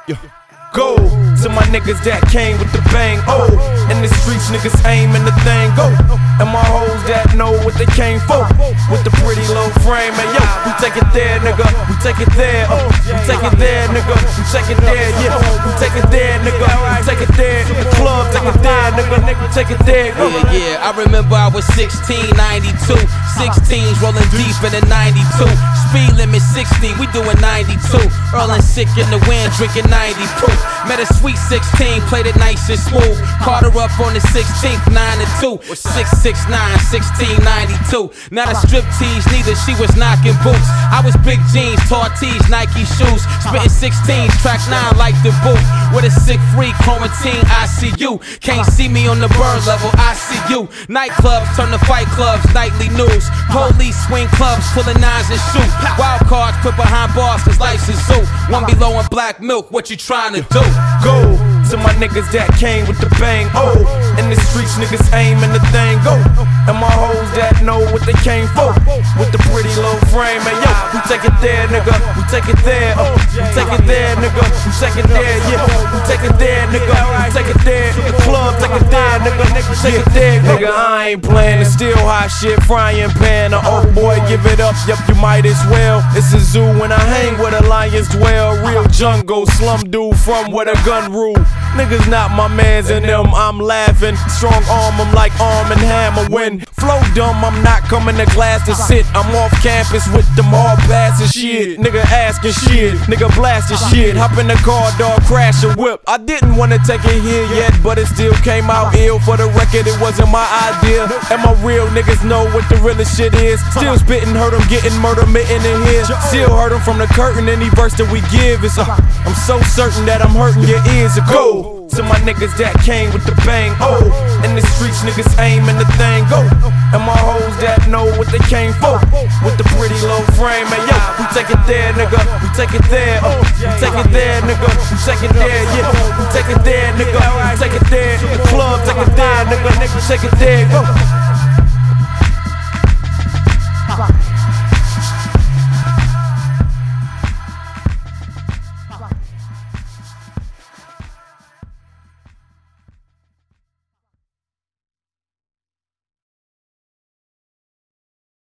Yeah. Go to my niggas that came with the bang. Oh, in the streets niggas aim and the thing go. And my hoes that know what they came for. With the pretty little frame, and yo, we take it there, nigga. We take it there. We take it there, nigga. We take it there, yeah. We take it there, nigga. We take it there. The club, take it there, nigga. Nigga, take it there. Go. Yeah. I remember I was 16, 92. 16s rolling deep in the 92. Speed limit 60, we doing 92. Earl and sick in the wind, drinking 90 proof. Met a sweet 16, played it nice and smooth. Caught her up on the 16th, 9-2. 669, 1692. Not a striptease, neither, she was knocking boots. I was big jeans, tall tees, Nike shoes. Spitting 16s, track 9 like the booth. With a sick freak, quarantine, I see you. Can't see me on the bird level, I see you. Nightclubs turn to fight clubs, nightly news. Police swing clubs, pulling nines and shoot. Wild cards put behind bars, cause life's a zoo. One below in black milk, what you trying to do? Go to my niggas that came with the bang. Oh, in the streets niggas aim and the thing go. And my hoes that know what they came for. With the pretty little frame, and yo, we take it there, nigga. We take it there. We take it there, nigga. We take it there, yeah. We take it there, nigga. We take it there. The club, take it there, nigga. Nigga, take it there, nigga. I ain't playing. It's still hot shit, frying pan. Oh boy, give it up. Yup, you might as well. It's a zoo when I hang where the lions dwell. Real jungle, slum dude from where the gun rule. Niggas not my mans and them, I'm laughing. Strong arm, I'm like Arm and Hammer. When flow dumb, I'm not coming to class to sit. I'm off campus with them hard passes shit. Nigga asking shit, nigga blasting shit. Hop in the car, dog, crash a whip. I didn't wanna take it here yet, but it still came out ill. For the record, it wasn't my idea. And my real niggas know what the realest shit is. Still spitting, hurt 'em, getting murder mitten in here. Still hurt 'em from the curtain, any verse that we give is I'm so certain that I'm hurting your ears. Go to my niggas that came with the bang. Oh, in the streets niggas aim and the thing go. And my hoes that know what they came for. With the pretty little frame, and yo, we take it there, nigga. We take it there. We take it there, nigga. We take it there, yeah. We take it there, nigga. We take it there. The club, take it there, nigga. Nigga, take it there. Go.